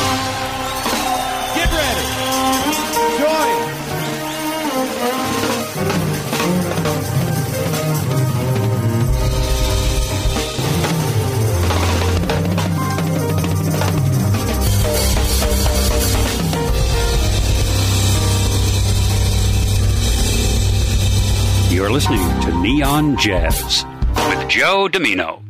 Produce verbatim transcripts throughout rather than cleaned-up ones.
Get ready. Join. You're listening to Neon Jazz with Joe Domino.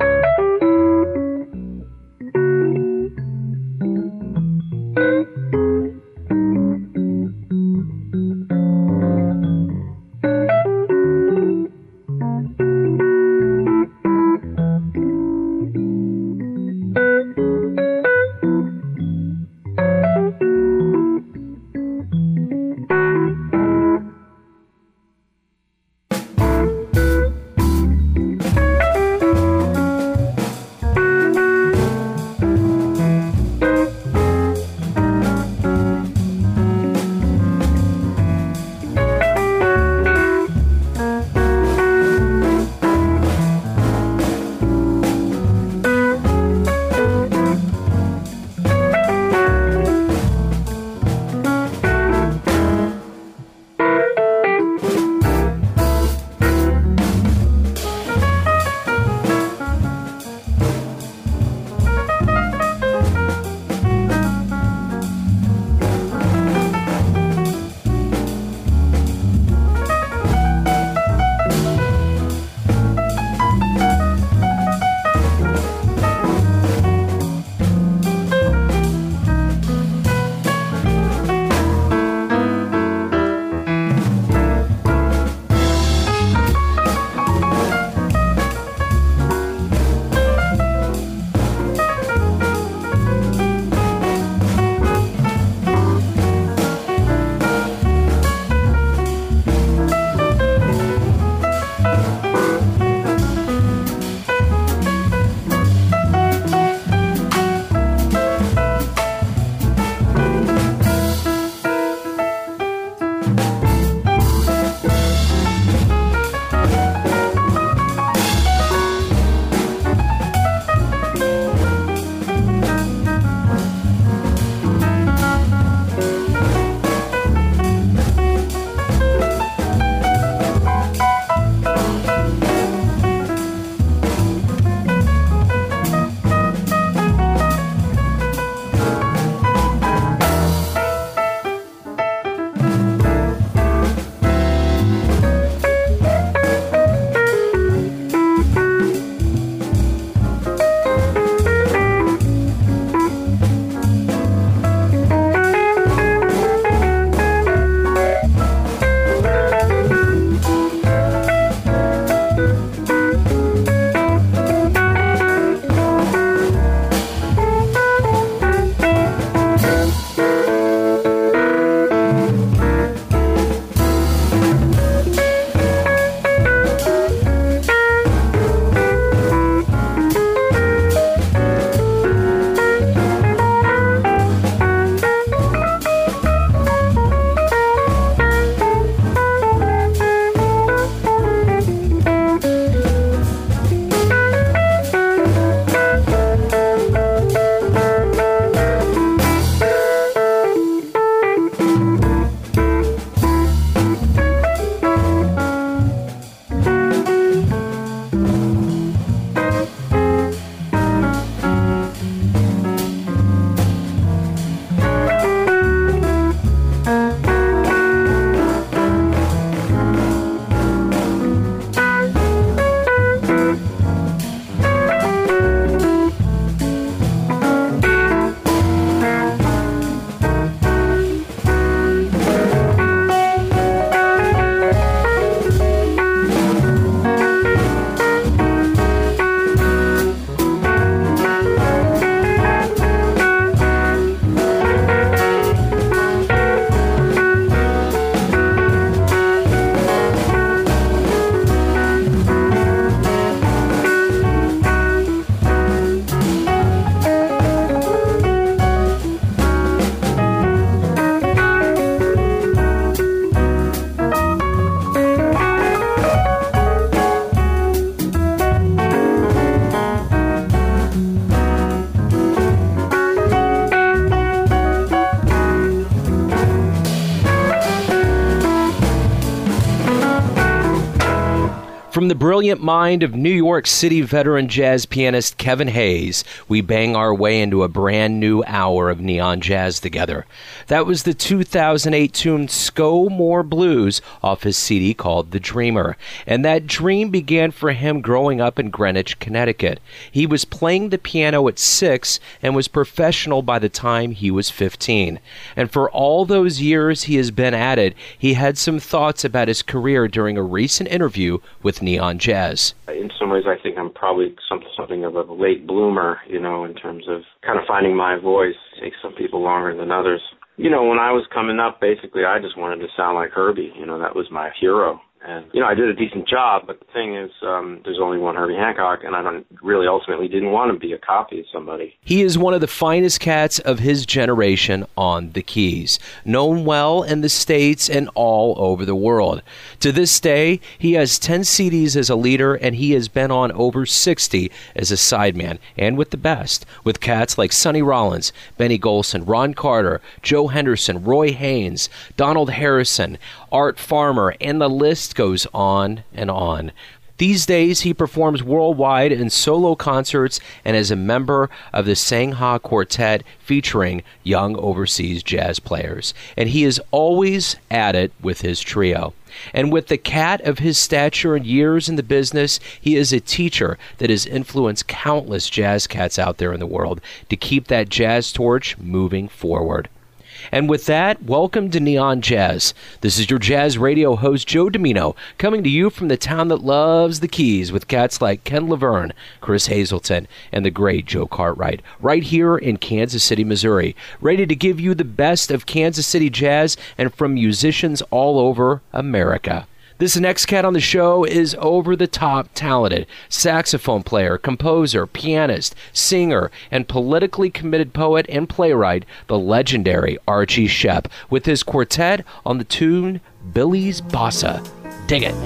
brilliant mind of New York City veteran jazz pianist Kevin Hayes, we bang our way into a brand new hour of neon jazz together. That was the two thousand eight tune Sco More Blues off his C D called The Dreamer. And that dream began for him growing up in Greenwich, Connecticut. He was playing the piano at six and was professional by the time he was fifteen. And for all those years he has been at it, he had some thoughts about his career during a recent interview with Neon Jazz. In some ways, I think I'm probably some, something of a late bloomer, you know, in terms of kind of finding my voice. It takes some people longer than others. You know, when I was coming up, basically, I just wanted to sound like Herbie. You know, that was my hero. And, you know, I did a decent job, but the thing is, um, there's only one Herbie Hancock, and I don't really ultimately didn't want to be a copy of somebody. He is one of the finest cats of his generation on the keys, known well in the States and all over the world. To this day, he has ten C Ds as a leader, and he has been on over sixty as a sideman, and with the best, with cats like Sonny Rollins, Benny Golson, Ron Carter, Joe Henderson, Roy Haynes, Donald Harrison, Art Farmer, and the list goes on and on. These days, he performs worldwide in solo concerts and is a member of the Sangha Quartet featuring young overseas jazz players. And he is always at it with his trio. And with the cat of his stature and years in the business, he is a teacher that has influenced countless jazz cats out there in the world to keep that jazz torch moving forward. And with that, welcome to Neon Jazz. This is your jazz radio host, Joe Domino, coming to you from the town that loves the keys with cats like Ken Laverne, Chris Hazelton, and the great Joe Cartwright, right here in Kansas City, Missouri, ready to give you the best of Kansas City jazz and from musicians all over America. This next cat on the show is over-the-top talented saxophone player, composer, pianist, singer, and politically committed poet and playwright, the legendary Archie Shepp, with his quartet on the tune Billy's Bossa. Dig it.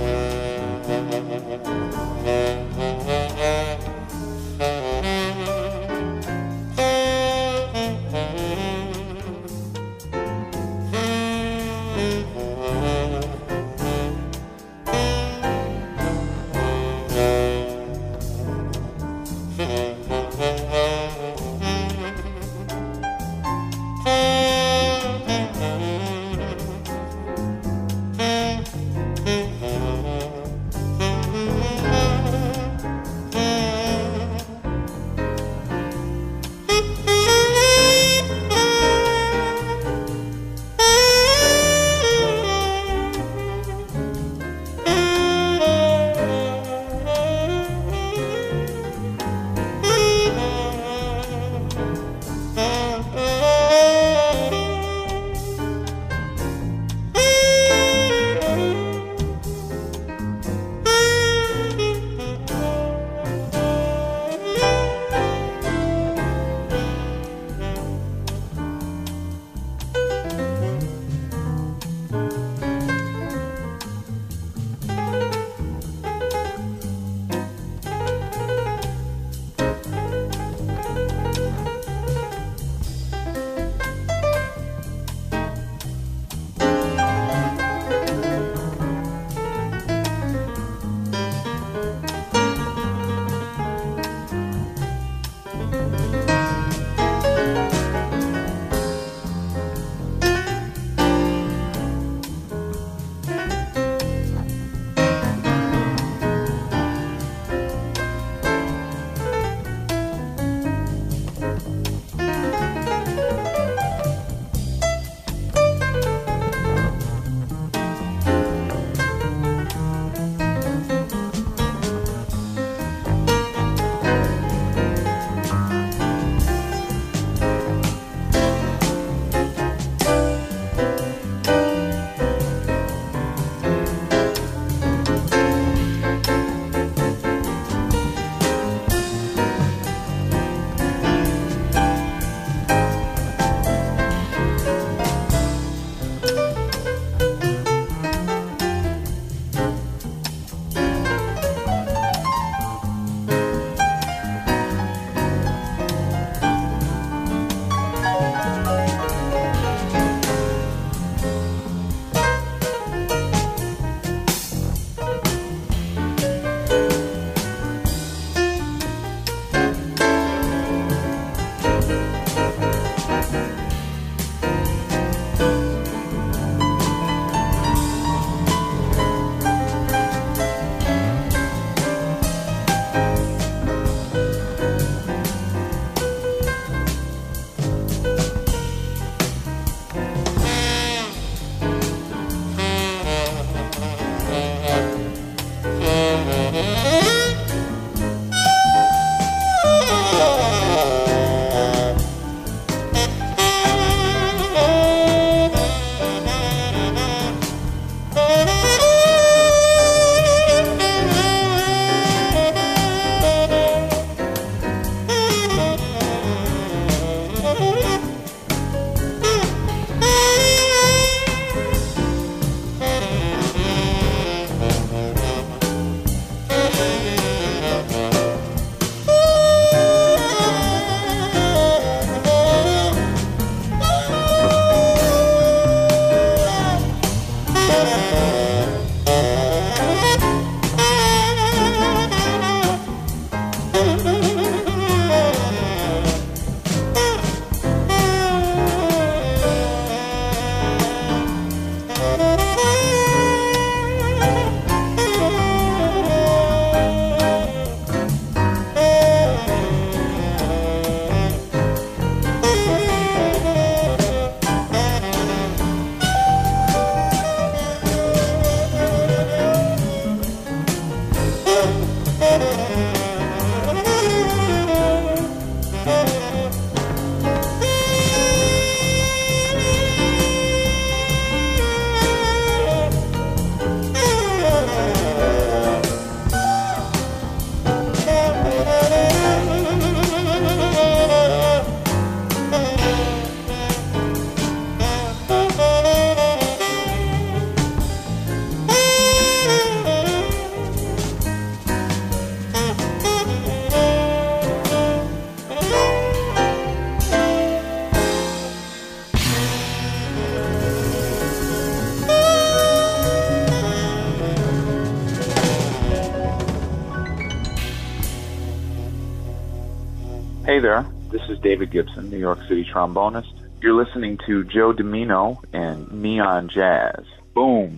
there, this is David Gibson, New York City trombonist. You're listening to Joe Domino and Neon Jazz. Boom.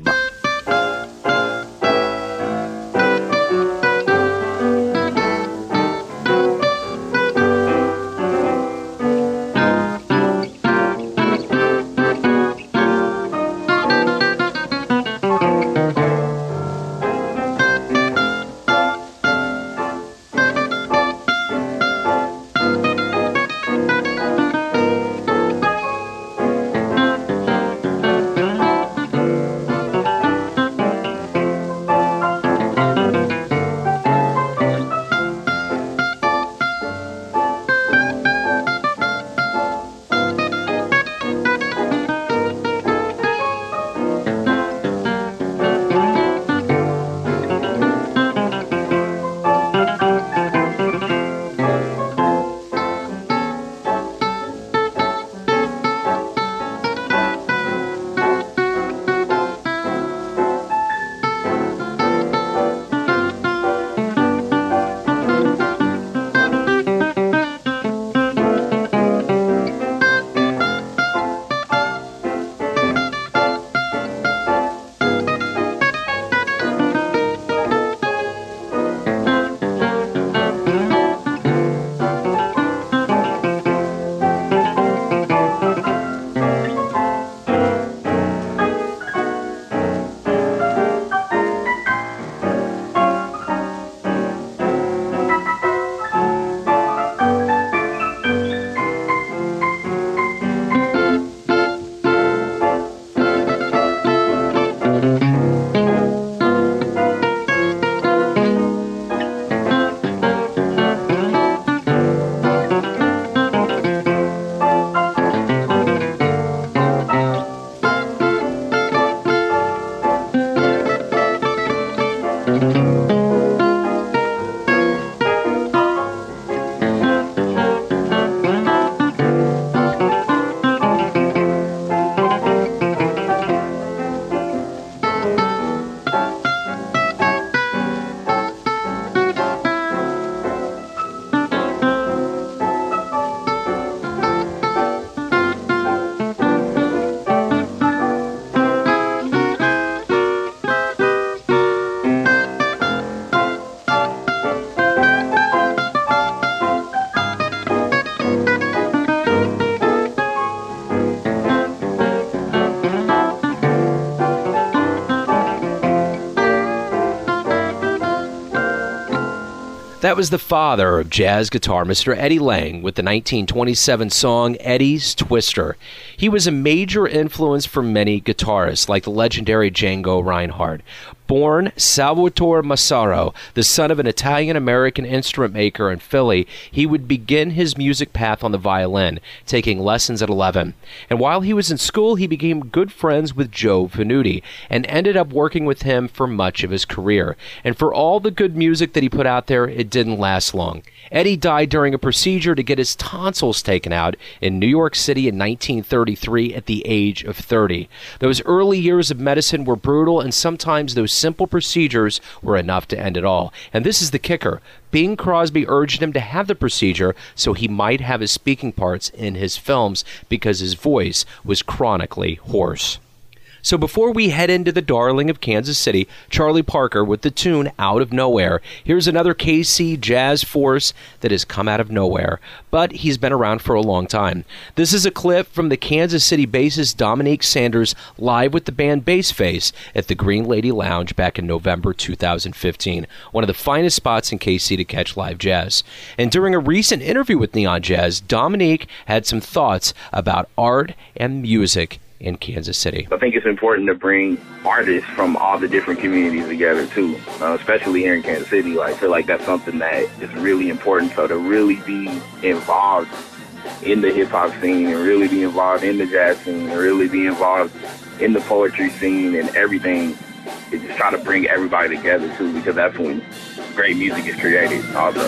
That was the father of jazz guitar, Mister Eddie Lang, with the nineteen twenty-seven song Eddie's Twister. He was a major influence for many guitarists, like the legendary Django Reinhardt. Born Salvatore Massaro, the son of an Italian-American instrument maker in Philly, he would begin his music path on the violin, taking lessons at eleven. And while he was in school, he became good friends with Joe Venuti and ended up working with him for much of his career. And for all the good music that he put out there, it didn't last long. Eddie died during a procedure to get his tonsils taken out in New York City in nineteen thirty-three at the age of thirty. Those early years of medicine were brutal, and sometimes those simple procedures were enough to end it all. And this is the kicker. Bing Crosby urged him to have the procedure so he might have his speaking parts in his films because his voice was chronically hoarse. So before we head into the darling of Kansas City, Charlie Parker with the tune Out of Nowhere. Here's another K C jazz force that has come out of nowhere, but he's been around for a long time. This is a clip from the Kansas City bassist Dominique Sanders live with the band Bassface at the Green Lady Lounge back in November two thousand fifteen, one of the finest spots in K C to catch live jazz. And during a recent interview with Neon Jazz, Dominique had some thoughts about art and music in Kansas City. I think it's important to bring artists from all the different communities together too, uh, especially here in Kansas City. Like, I feel like that's something that is really important. So to really be involved in the hip hop scene and really be involved in the jazz scene and really be involved in the poetry scene and everything, is just try to bring everybody together too, because that's when great music is created also.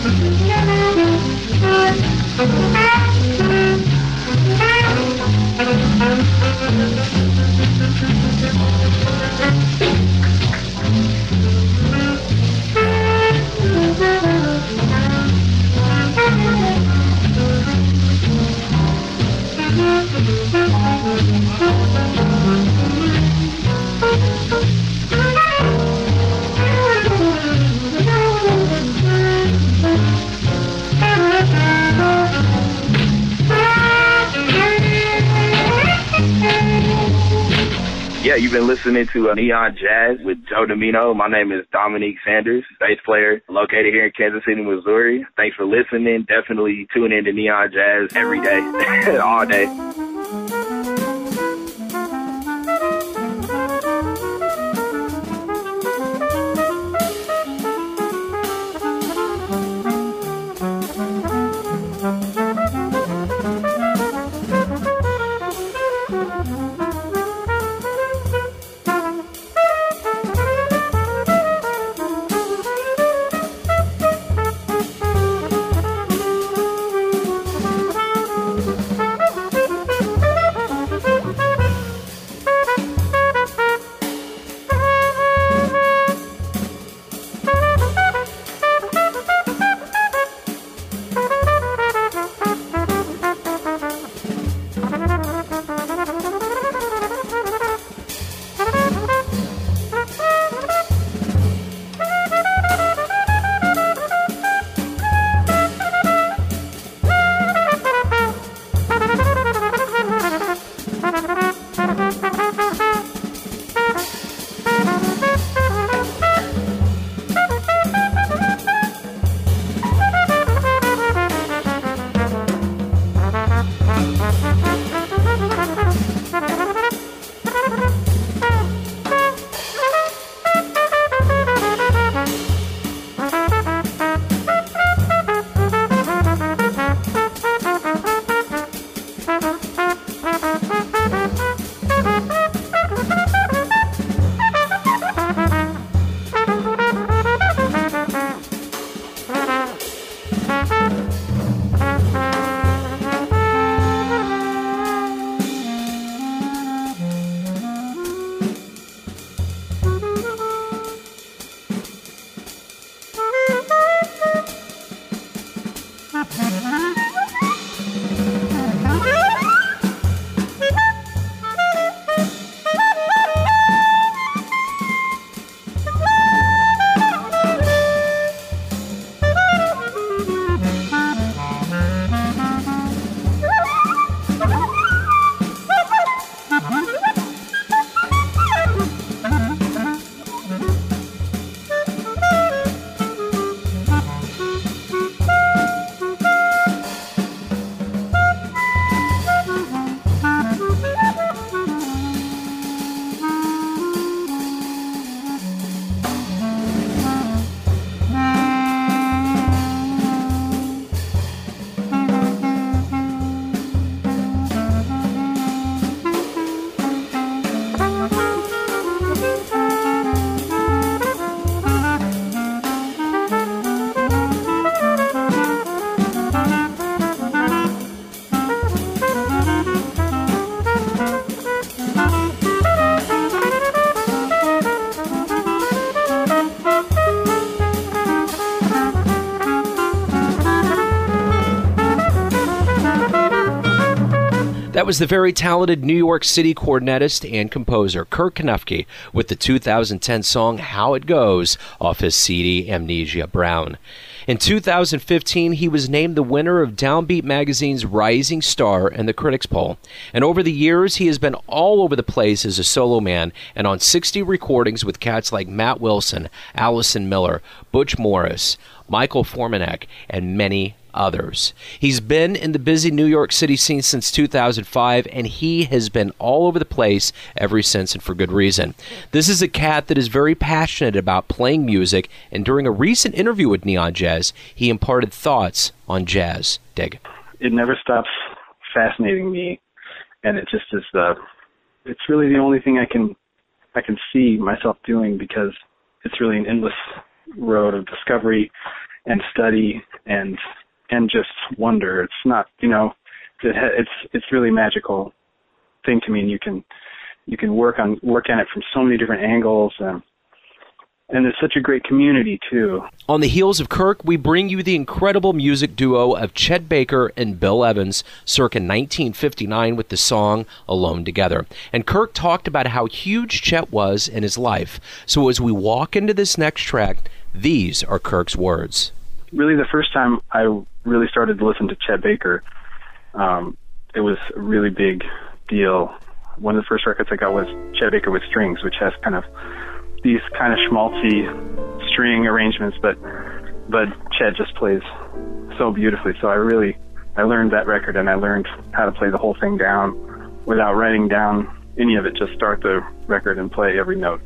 Yeah, you've been listening to uh, Neon Jazz with Joe Domino. My name is Dominique Sanders, bass player located here in Kansas City, Missouri. Thanks for listening. Definitely tune in to Neon Jazz every day, all day. That was the very talented New York City cornetist and composer Kurt Konofsky with the two thousand ten song How It Goes off his C D Amnesia Brown. In two thousand fifteen, he was named the winner of Downbeat Magazine's Rising Star and the Critics Poll. And over the years, he has been all over the place as a solo man and on sixty recordings with cats like Matt Wilson, Allison Miller, Butch Morris, Michael Formanek, and many others. He's been in the busy New York City scene since two thousand five, and he has been all over the place ever since, and for good reason. This is a cat that is very passionate about playing music, and during a recent interview with Neon Jazz, he imparted thoughts on jazz. Dig. It never stops fascinating me, and it just is the, it's really the only thing I can, I can see myself doing, because it's really an endless road of discovery and study and and just wonder. It's not, you know, it ha- it's it's really a magical thing to me, and you can you can work on work on it from so many different angles, and and there's such a great community too. On the heels of Kirk, we bring you the incredible music duo of Chet Baker and Bill Evans circa nineteen fifty-nine with the song Alone Together. And Kirk talked about how huge Chet was in his life. So as we walk into this next track, these are Kirk's words. Really, the first time I really started to listen to Chet Baker, um, it was a really big deal. One of the first records I got was Chet Baker with Strings, which has kind of these kind of schmaltzy string arrangements, but but Chet just plays so beautifully. So I really, I learned that record, and I learned how to play the whole thing down without writing down any of it. Just start the record and play every note.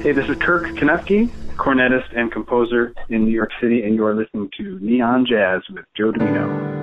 Hey, this is Kirk Konecki, cornetist and composer in New York City, and you are listening to Neon Jazz with Joe Dimino.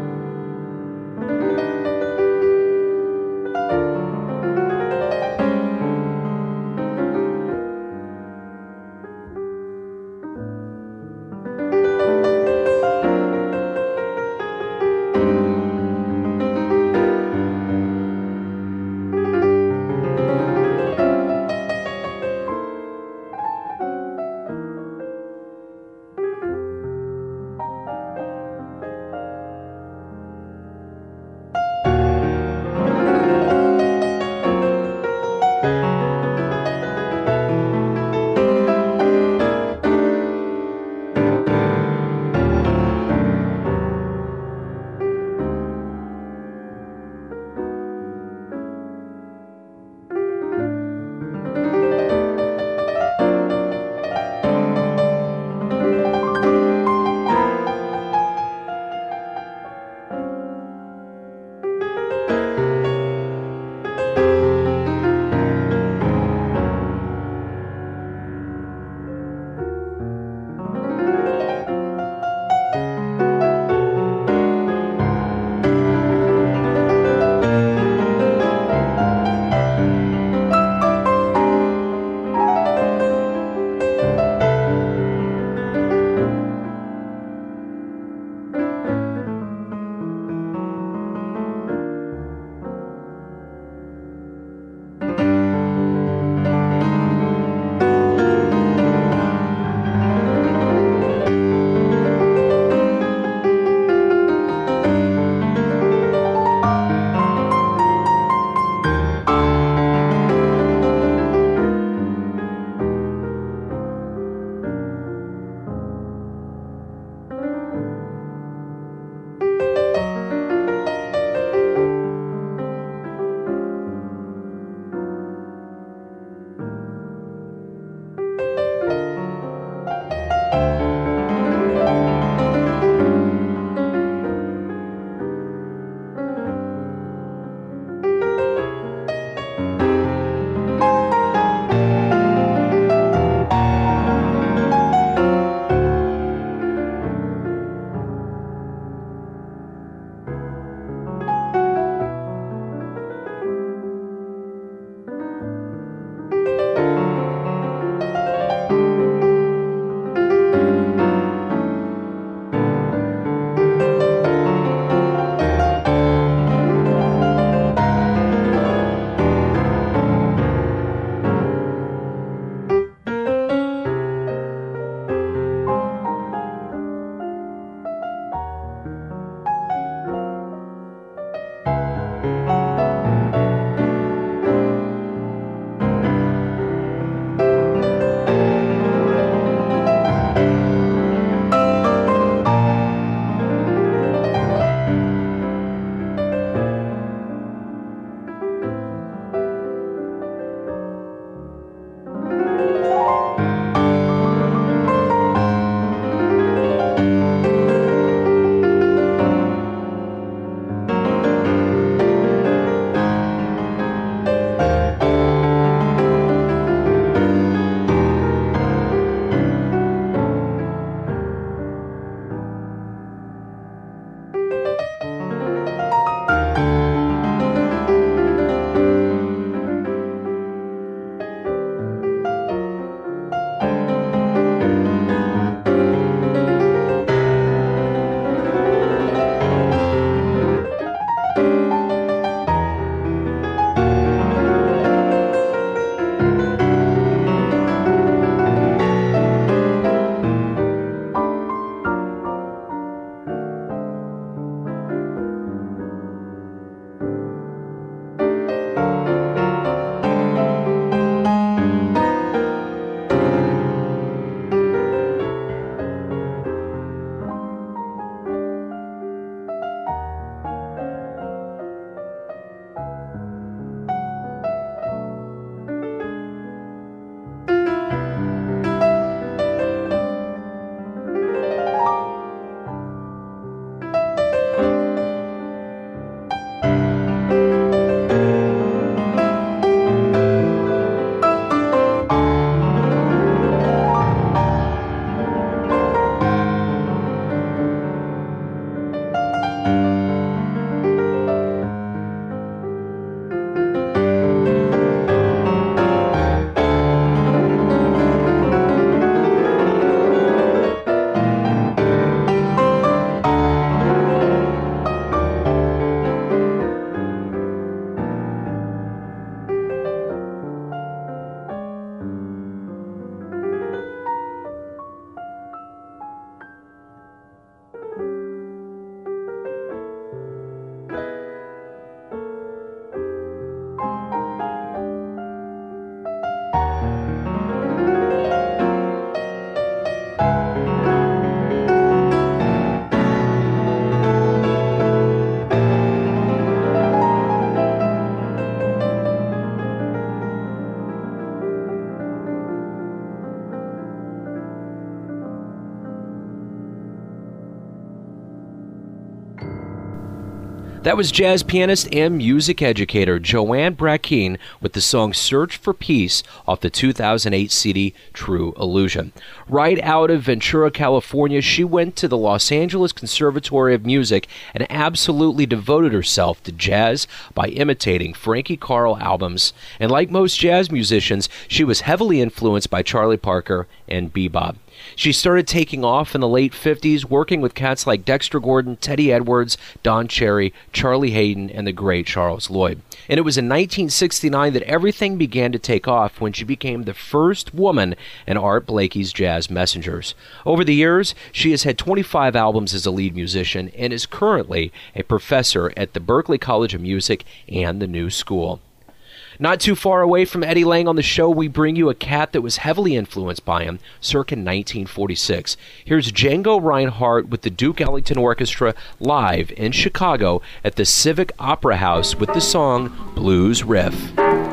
That was jazz pianist and music educator Joanne Brackeen with the song Search for Peace off the two thousand eight C D True Illusion. Right out of Ventura, California, she went to the Los Angeles Conservatory of Music and absolutely devoted herself to jazz by imitating Frankie Carl albums. And like most jazz musicians, she was heavily influenced by Charlie Parker and bebop. She started taking off in the late fifties, working with cats like Dexter Gordon, Teddy Edwards, Don Cherry, Charlie Hayden, and the great Charles Lloyd. And it was in nineteen sixty-nine that everything began to take off when she became the first woman in Art Blakey's Jazz Messengers. Over the years, she has had twenty-five albums as a lead musician and is currently a professor at the Berklee College of Music and the New School. Not too far away from Eddie Lang on the show, we bring you a cat that was heavily influenced by him circa nineteen forty-six. Here's Django Reinhardt with the Duke Ellington Orchestra live in Chicago at the Civic Opera House with the song Blues Riff.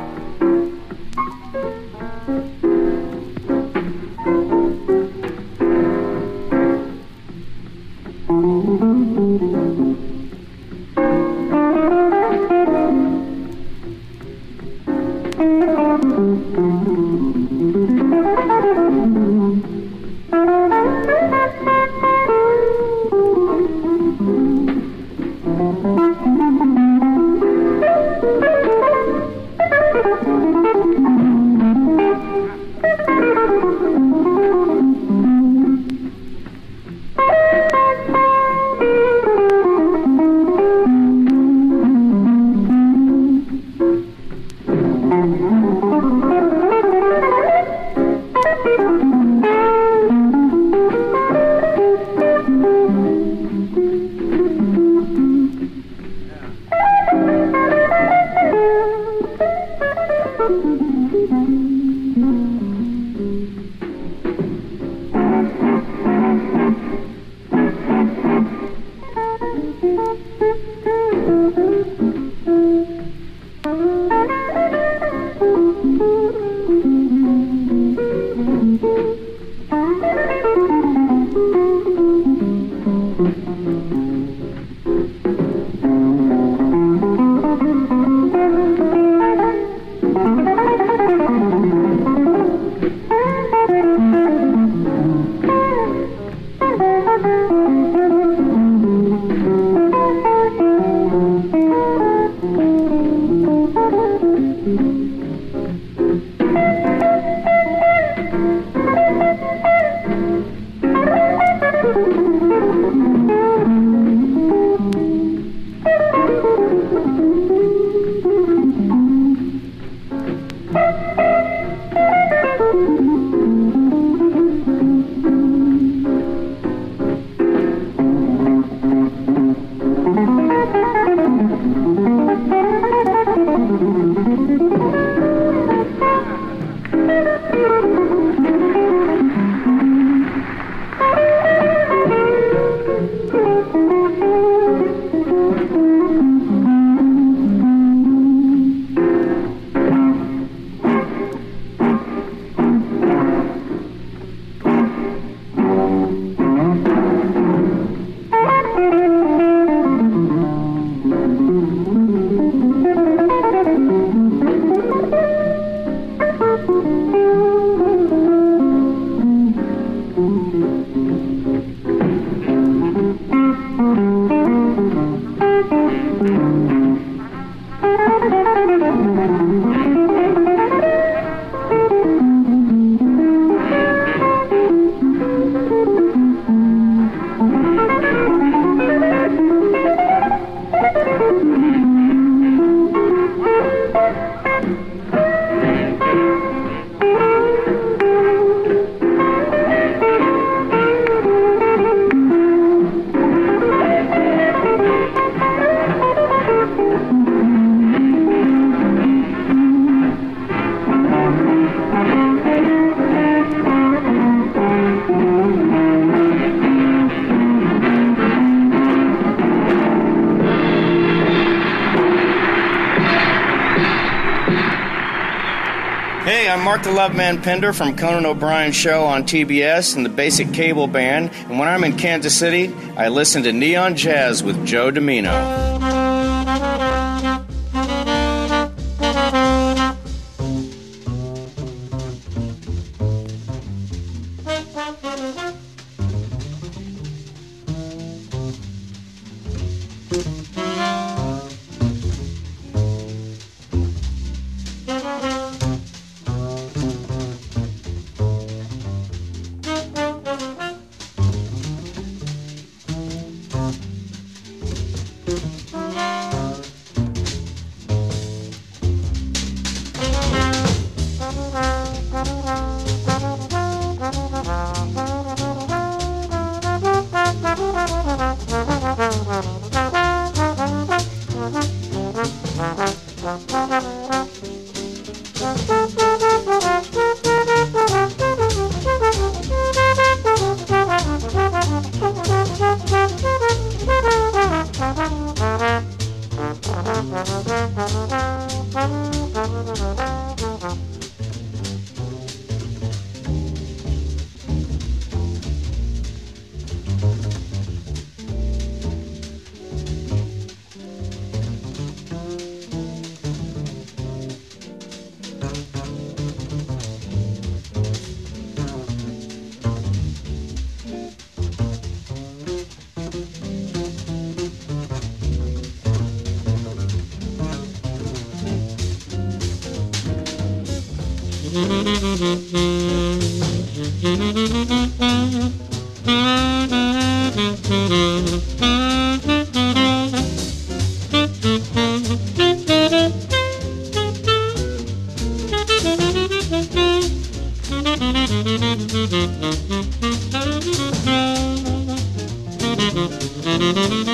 Mark the Loveman Pender from Conan O'Brien's show on T B S and the Basic Cable Band. And when I'm in Kansas City, I listen to Neon Jazz with Joe Domino.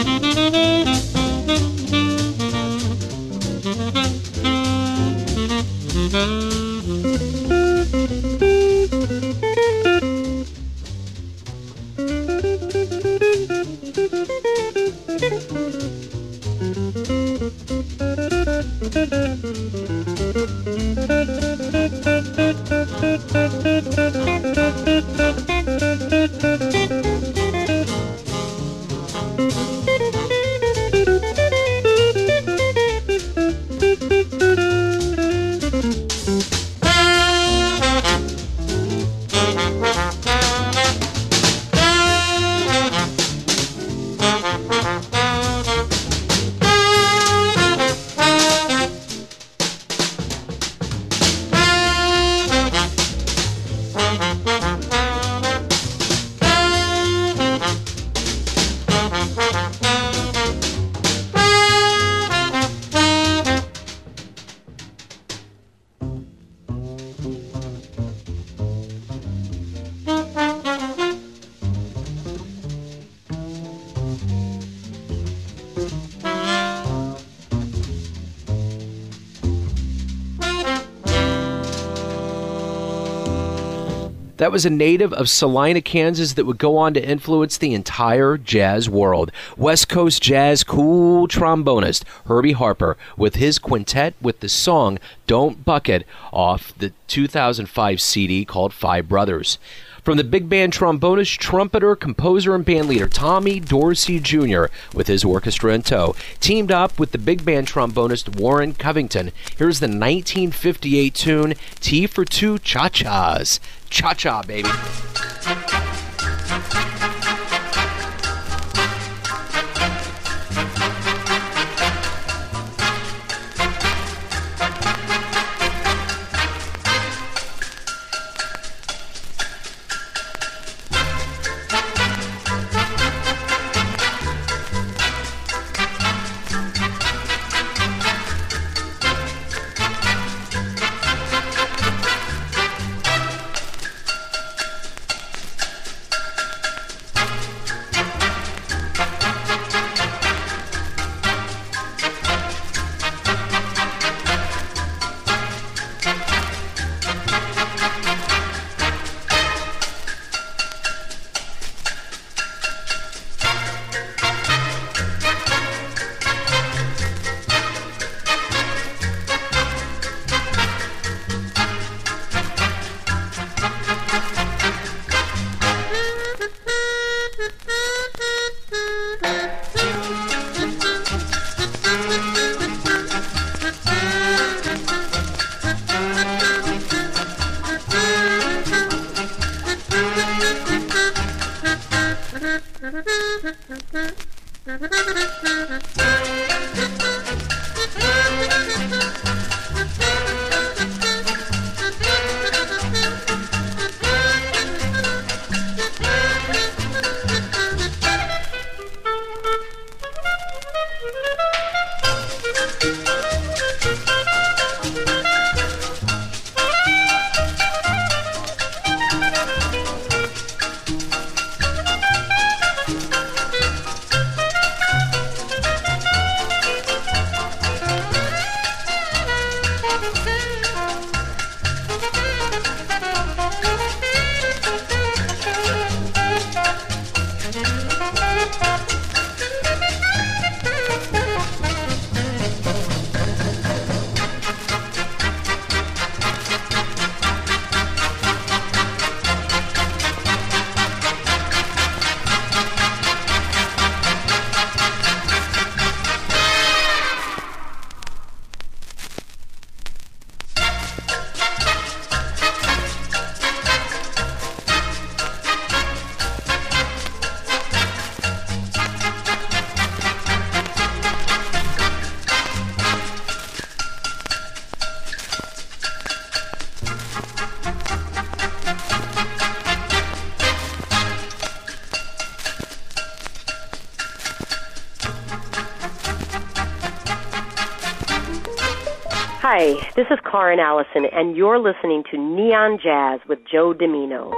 That was a native of Salina, Kansas that would go on to influence the entire jazz world. West Coast jazz cool trombonist Herbie Harper with his quintet with the song Don't Bucket off the two thousand five C D called Five Brothers. From the big band trombonist, trumpeter, composer, and bandleader Tommy Dorsey Junior with his orchestra in tow, teamed up with the big band trombonist Warren Covington. Here's the nineteen fifty-eight tune T for Two Cha-Chas. Cha-cha, baby. Hi, this is Karen Allison, and you're listening to Neon Jazz with Joe Dimino.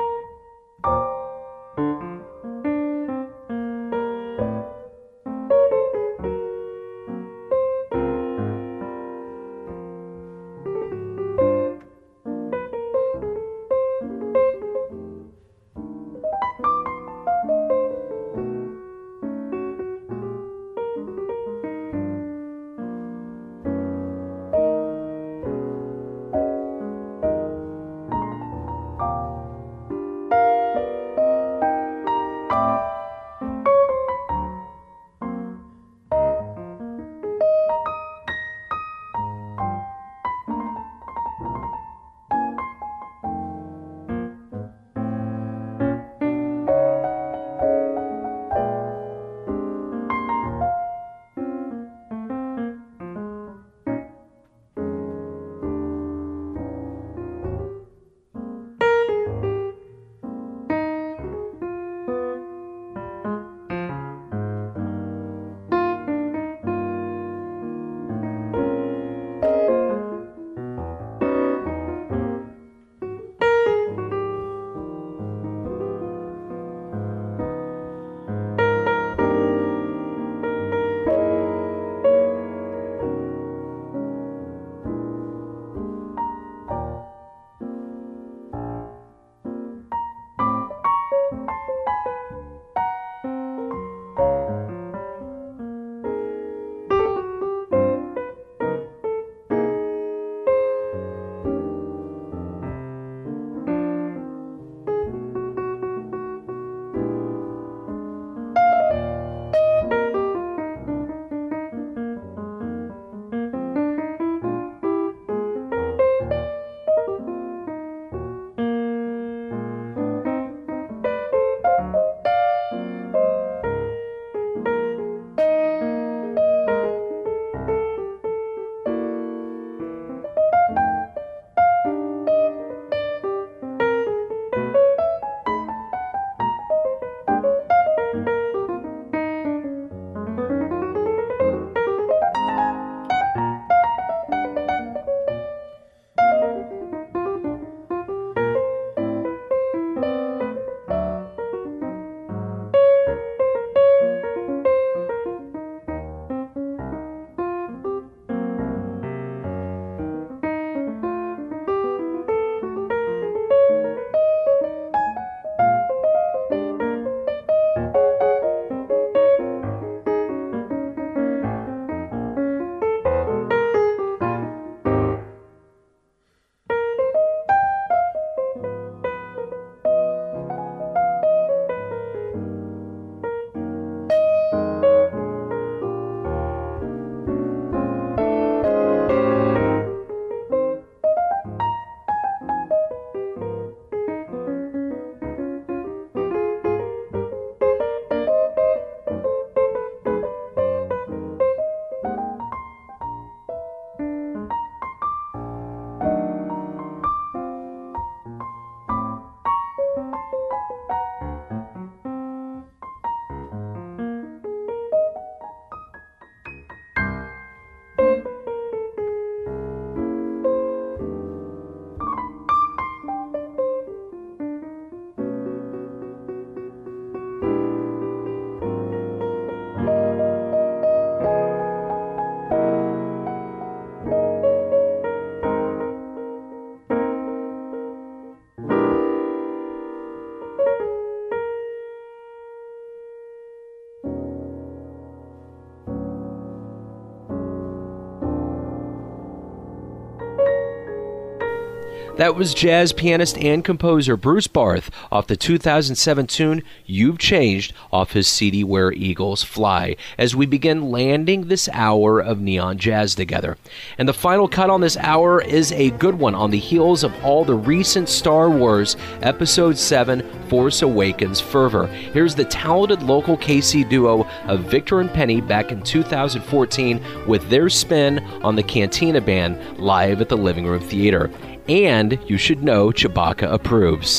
That was jazz pianist and composer Bruce Barth off the two thousand seven tune You've Changed off his C D Where Eagles Fly, as we begin landing this hour of Neon Jazz together. And the final cut on this hour is a good one on the heels of all the recent Star Wars Episode seven Force Awakens fervor. Here's the talented local K C duo of Victor and Penny back in two thousand fourteen with their spin on the Cantina Band live at the Living Room Theater. And you should know Chewbacca approves.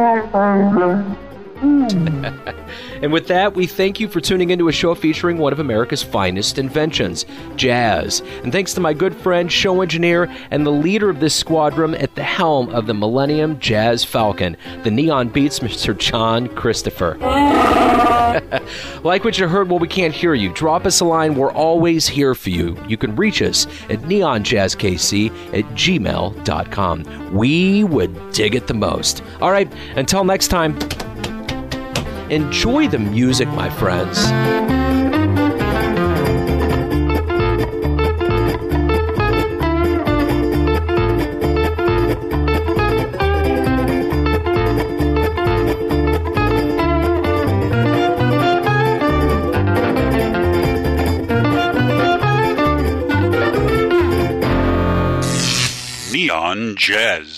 And with that, we thank you for tuning into a show featuring one of America's finest inventions, jazz. And thanks to my good friend, show engineer, and the leader of this squadron at the helm of the Millennium Jazz Falcon, the Neon Beats, Mister John Christopher. Like what you heard? Well, we can't hear you. Drop us a line. We're always here for you. You can reach us at neonjazzkc at gmail dot com. We would dig it the most. All right, until next time, enjoy the music, my friends. Neon Jazz.